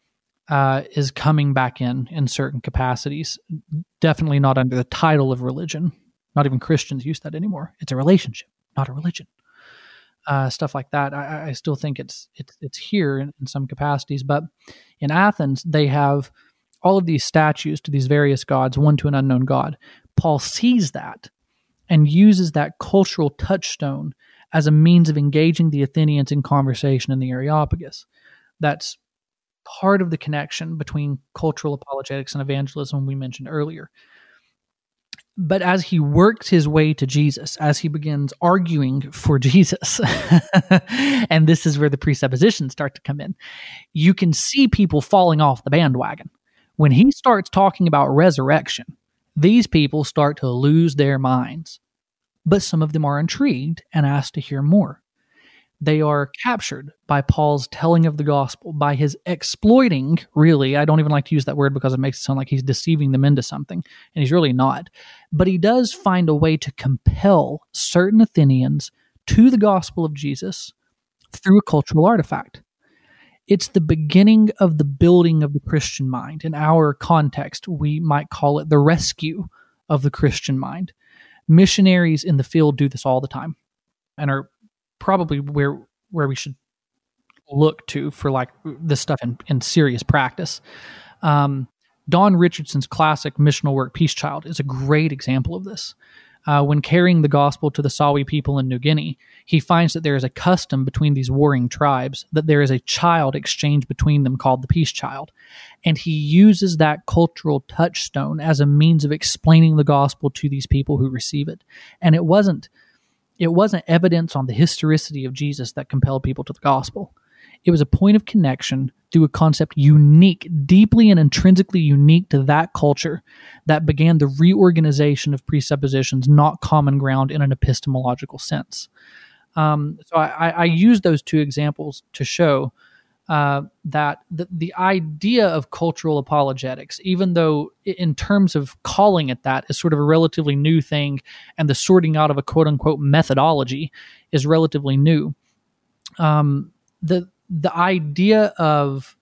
S2: uh, is coming back in in certain capacities. Definitely not under the title of religion. Not even Christians use that anymore. It's a relationship, not a religion. Uh, stuff like that. I, I still think it's it's it's here in, in some capacities, but in Athens they have all of these statues to these various gods, one to an unknown god. Paul sees that and uses that cultural touchstone as a means of engaging the Athenians in conversation in the Areopagus. That's part of the connection between cultural apologetics and evangelism we mentioned earlier. But as he works his way to Jesus, as he begins arguing for Jesus, and this is where the presuppositions start to come in, you can see people falling off the bandwagon. When he starts talking about resurrection, these people start to lose their minds. But some of them are intrigued and ask to hear more. They are captured by Paul's telling of the gospel, by his exploiting, really. I don't even like to use that word because it makes it sound like he's deceiving them into something, and he's really not. But he does find a way to compel certain Athenians to the gospel of Jesus through a cultural artifact. It's the beginning of the building of the Christian mind. In our context, we might call it the rescue of the Christian mind. Missionaries in the field do this all the time and are probably where where we should look to for like this stuff in, in serious practice. Um, Don Richardson's classic missional work, Peace Child, is a great example of this. Uh, when carrying the gospel to the Sawi people in New Guinea, he finds that there is a custom between these warring tribes, that there is a child exchanged between them called the Peace Child. And he uses that cultural touchstone as a means of explaining the gospel to these people who receive it. And it wasn't It wasn't evidence on the historicity of Jesus that compelled people to the gospel. It was a point of connection through a concept unique, deeply and intrinsically unique to that culture, that began the reorganization of presuppositions, not common ground in an epistemological sense. Um, so I, I use those two examples to show uh, that the, the idea of cultural apologetics, even though in terms of calling it that, is sort of a relatively new thing, and the sorting out of a quote-unquote methodology is relatively new. Um, the the idea of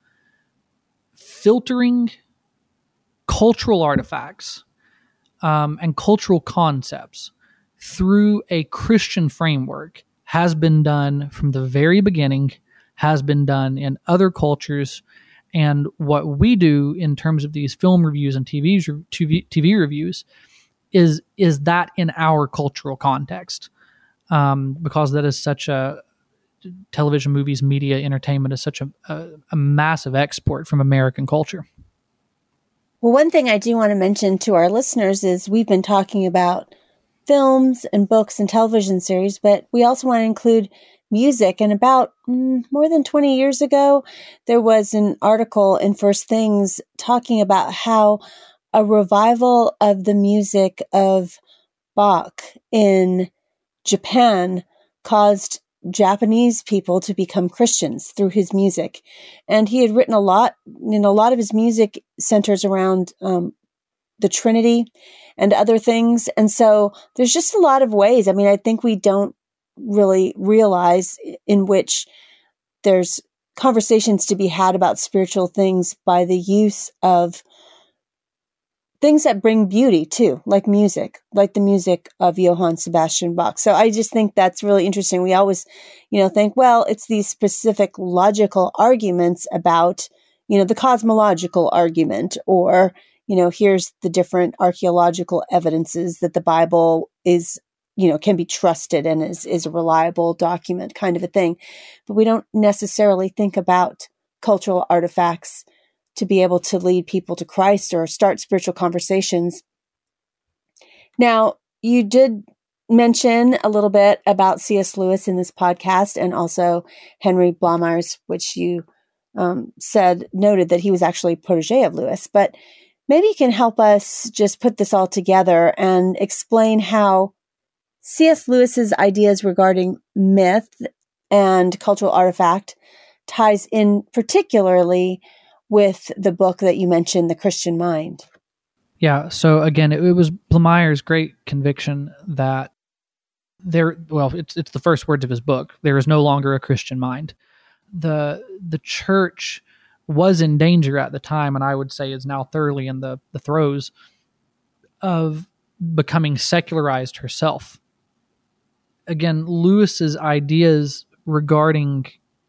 S2: filtering cultural artifacts um, and cultural concepts through a Christian framework has been done from the very beginning, has been done in other cultures, and what we do in terms of these film reviews and T V T V, T V reviews is is that in our cultural context, um, because that is such a television, movies, media, entertainment is such a, a, a massive export from American culture.
S1: Well, one thing I do want to mention to our listeners is we've been talking about films and books and television series, but we also want to include music. And about mm, more than twenty years ago, there was an article in First Things talking about how a revival of the music of Bach in Japan caused Japanese people to become Christians through his music. And he had written a lot, and a lot of his music centers around um, the Trinity and other things. And so there's just a lot of ways. I mean, I think we don't really realize in which there's conversations to be had about spiritual things by the use of things that bring beauty too, like music, like the music of Johann Sebastian Bach. So I just think that's really interesting. We always, you know, think, well, it's these specific logical arguments about, you know, the cosmological argument, or, you know, here's the different archaeological evidences that the Bible is, you know, can be trusted and is, is a reliable document kind of a thing. But we don't necessarily think about cultural artifacts to be able to lead people to Christ or start spiritual conversations. Now, you did mention a little bit about C S. Lewis in this podcast, and also Henry Blommers, which you um, said, noted that he was actually a protege of Lewis. But maybe you can help us just put this all together and explain how C S. Lewis's ideas regarding myth and cultural artifact ties in particularly with the book that you mentioned, The Christian Mind.
S2: Yeah. So again, it, it was Blameyer's great conviction that there, well, it's it's the first words of his book. There is no longer a Christian mind. The the church was in danger at the time, and I would say is now thoroughly in the, the throes of becoming secularized herself. Again, Lewis's ideas regarding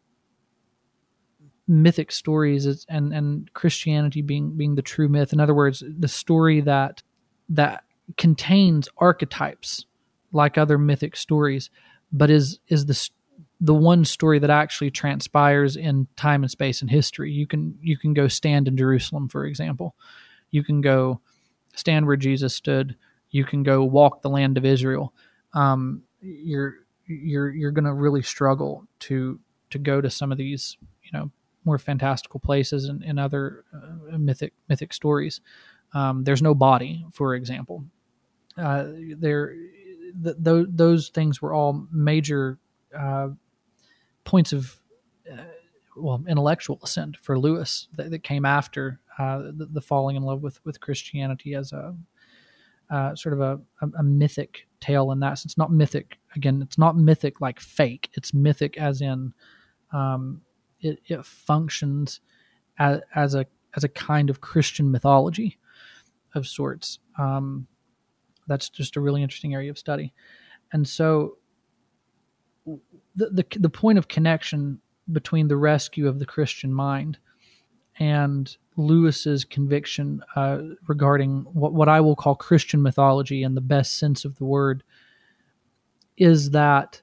S2: mythic stories is, and and Christianity being being the true myth. In other words, the story that that contains archetypes like other mythic stories, but is is the the one story that actually transpires in time and space and history. You can you can go stand in Jerusalem, for example. You can go stand where Jesus stood. You can go walk the land of Israel. Um, you're you're you're going to really struggle to to go to some of these, you know, more fantastical places and, and other uh, mythic mythic stories. Um, there's no body, for example. Uh, there, th- th- those things were all major uh, points of uh, well intellectual ascent for Lewis that, that came after uh, the, the falling in love with with Christianity as a uh, sort of a, a, a mythic tale in that sense. Not mythic again. It's not mythic like fake. It's mythic as in um, it, it functions as, as a as a kind of Christian mythology of sorts. Um, that's just a really interesting area of study. And so the, the the point of connection between the rescue of the Christian mind and Lewis's conviction uh, regarding what, what I will call Christian mythology in the best sense of the word is that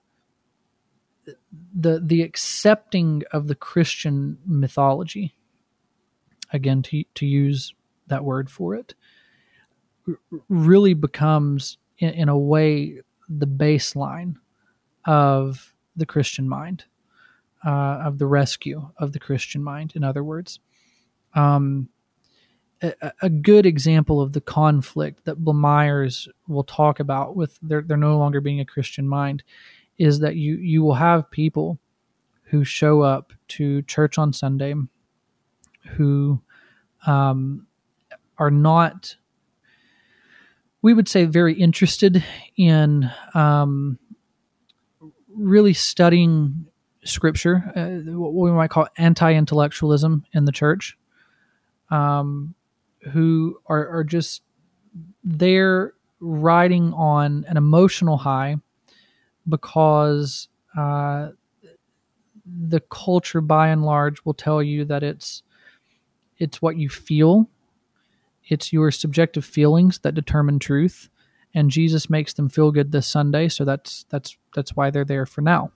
S2: the the accepting of the Christian mythology, again, to to use that word for it, really becomes, in, in a way, the baseline of the Christian mind, uh, of the rescue of the Christian mind, in other words. Um, a, a good example of the conflict that Myers will talk about with there, there no longer being a Christian mind is that you, you will have people who show up to church on Sunday who um, are not, we would say, very interested in um, really studying Scripture, uh, what we might call anti-intellectualism in the church, um, who are, are just there riding on an emotional high because uh, the culture, by and large, will tell you that it's it's what you feel. It's your subjective feelings that determine truth, and Jesus makes them feel good this Sunday, so that's that's that's why they're there for now.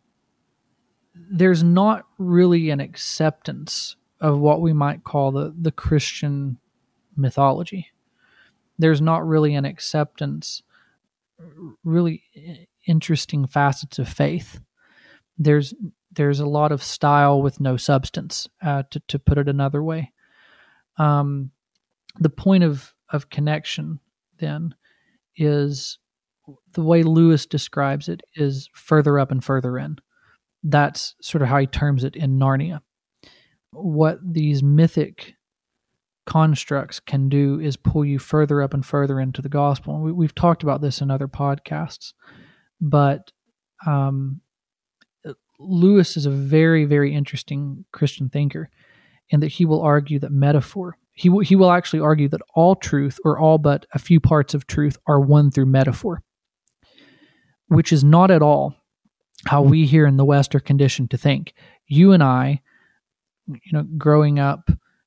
S2: There's not really an acceptance of what we might call the, the Christian mythology. There's not really an acceptance, really interesting facets of faith. There's there's a lot of style with no substance, uh, to, to put it another way. Um, the point of, of connection, then, is the way Lewis describes it is further up and further in. That's sort of how he terms it in Narnia. What these mythic constructs can do is pull you further up and further into the gospel. And we, we've talked about this in other podcasts, but um, Lewis is a very, very interesting Christian thinker in that he will argue that metaphor, he will, he will actually argue that all truth, or all but a few parts of truth, are won through metaphor, which is not at all how we here in the West are conditioned to think. You and I, you know, growing up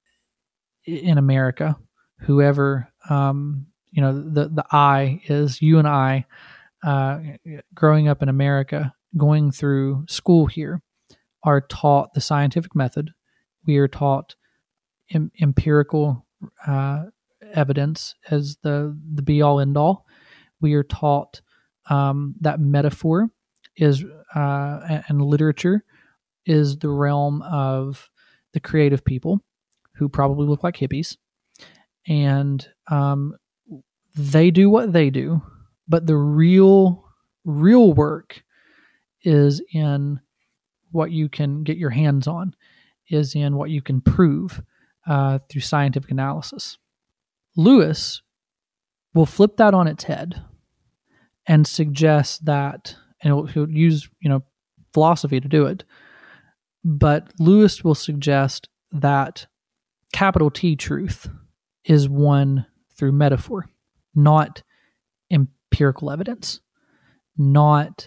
S2: in America, whoever, um, you know, the, the I is you and I, uh, growing up in America, going through school here, are taught the scientific method. We are taught em- empirical uh, evidence as the, the be-all, end-all. We are taught um, that metaphor is uh, and literature is the realm of the creative people who probably look like hippies, and um, they do what they do, but the real, real work is in what you can get your hands on, is in what you can prove uh, through scientific analysis. Lewis will flip that on its head and suggest that, and he'll, he'll use, you know, philosophy to do it, but Lewis will suggest that capital T truth is won through metaphor, not empirical evidence, not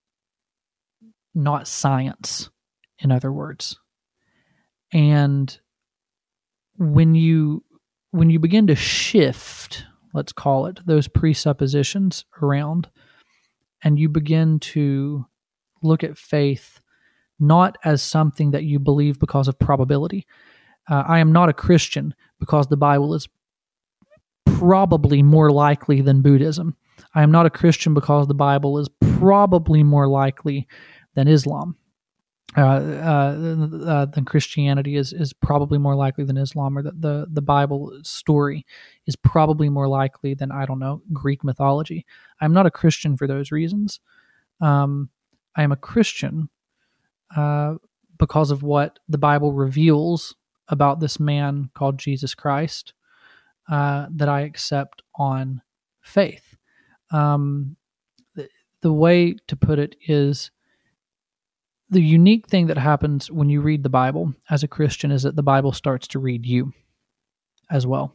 S2: not science, in other words. And when you when you begin to shift, let's call it, those presuppositions around, and you begin to look at faith not as something that you believe because of probability. Uh, I am not a Christian because the Bible is probably more likely than Buddhism. I am not a Christian because the Bible is probably more likely than Islam. Uh, uh, uh, than Christianity is is probably more likely than Islam, or that the, the Bible story is probably more likely than, I don't know, Greek mythology. I'm not a Christian for those reasons. Um, I am a Christian uh, because of what the Bible reveals about this man called Jesus Christ uh, that I accept on faith. Um, the, the way to put it is, the unique thing that happens when you read the Bible as a Christian is that the Bible starts to read you as well.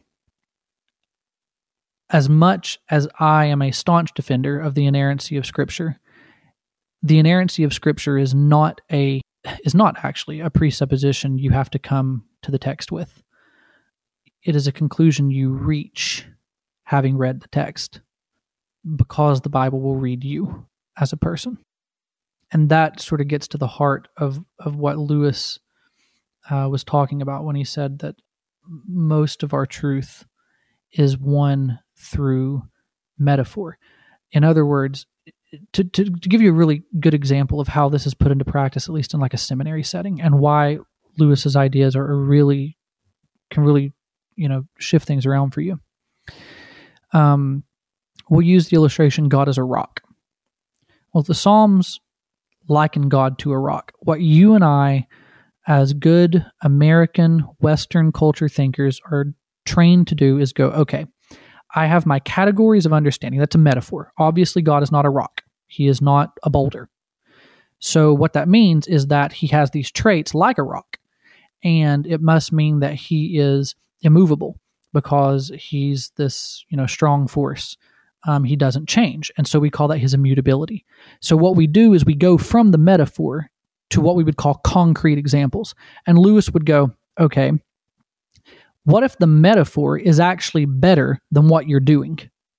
S2: As much as I am a staunch defender of the inerrancy of Scripture, the inerrancy of Scripture is not a is not actually a presupposition you have to come to the text with. It is a conclusion you reach having read the text, because the Bible will read you as a person. And that sort of gets to the heart of, of what Lewis uh, was talking about when he said that most of our truth is won through metaphor. In other words, to, to, to give you a really good example of how this is put into practice, at least in like a seminary setting, and why Lewis's ideas are really, can really, you know, shift things around for you. Um, we'll use the illustration, God is a rock. Well, the Psalms liken God to a rock. What you and I, as good American Western culture thinkers, are trained to do is go, okay, I have my categories of understanding. That's a metaphor. Obviously, God is not a rock. He is not a boulder. So what that means is that he has these traits like a rock, and it must mean that he is immovable because he's this, you know, strong force. Um, he doesn't change. And so we call that his immutability. So what we do is we go from the metaphor to what we would call concrete examples. And Lewis would go, okay, what if the metaphor is actually better than what you're doing?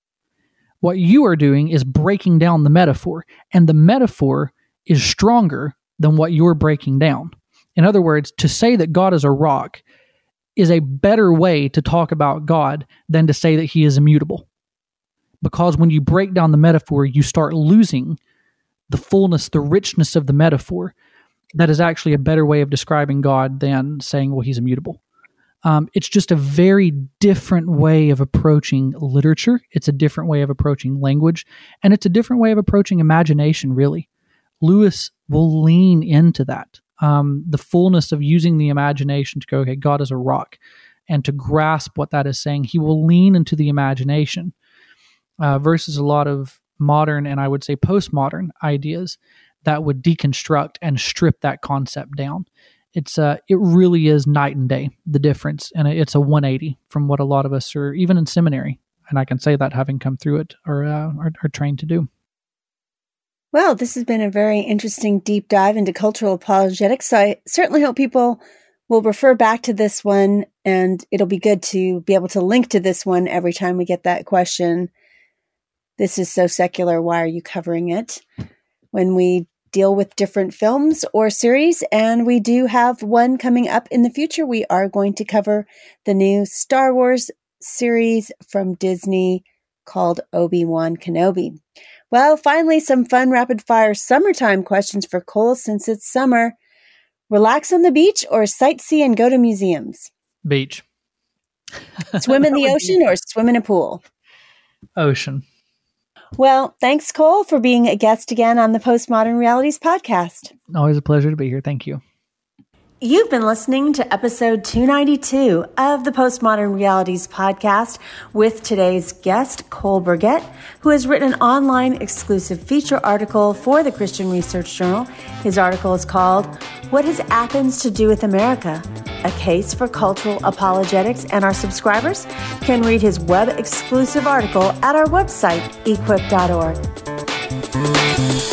S2: What you are doing is breaking down the metaphor, and the metaphor is stronger than what you're breaking down. In other words, to say that God is a rock is a better way to talk about God than to say that he is immutable. Because when you break down the metaphor, you start losing the fullness, the richness of the metaphor. That is actually a better way of describing God than saying, well, he's immutable. Um, it's just a very different way of approaching literature. It's a different way of approaching language. And it's a different way of approaching imagination, really. Lewis will lean into that. Um, the fullness of using the imagination to go, okay, God is a rock. And to grasp what that is saying, he will lean into the imagination. Uh, versus a lot of modern and I would say postmodern ideas that would deconstruct and strip that concept down. It's uh, it really is night and day, the difference, and it's a one eighty from what a lot of us are, even in seminary, and I can say that having come through it, are, uh, are, are trained to do.
S1: Well, this has been a very interesting deep dive into cultural apologetics, so I certainly hope people will refer back to this one, and it'll be good to be able to link to this one every time we get that question. This is so secular, why are you covering it? When we deal with different films or series, and we do have one coming up in the future, we are going to cover the new Star Wars series from Disney called Obi-Wan Kenobi. Well, finally, some fun rapid-fire summertime questions for Cole since it's summer. Relax on the beach or sightsee and go to museums?
S2: Beach.
S1: Swim in the ocean or swim in a pool?
S2: Ocean.
S1: Well, thanks, Cole, for being a guest again on the Postmodern Realities podcast.
S2: Always a pleasure to be here. Thank you.
S1: You've been listening to episode two ninety-two of the Postmodern Realities podcast with today's guest, Cole Burgett, who has written an online exclusive feature article for the Christian Research Journal. His article is called, What Has Athens to Do with America? A Case for Cultural Apologetics, and our subscribers can read his web exclusive article at our website, equip dot org.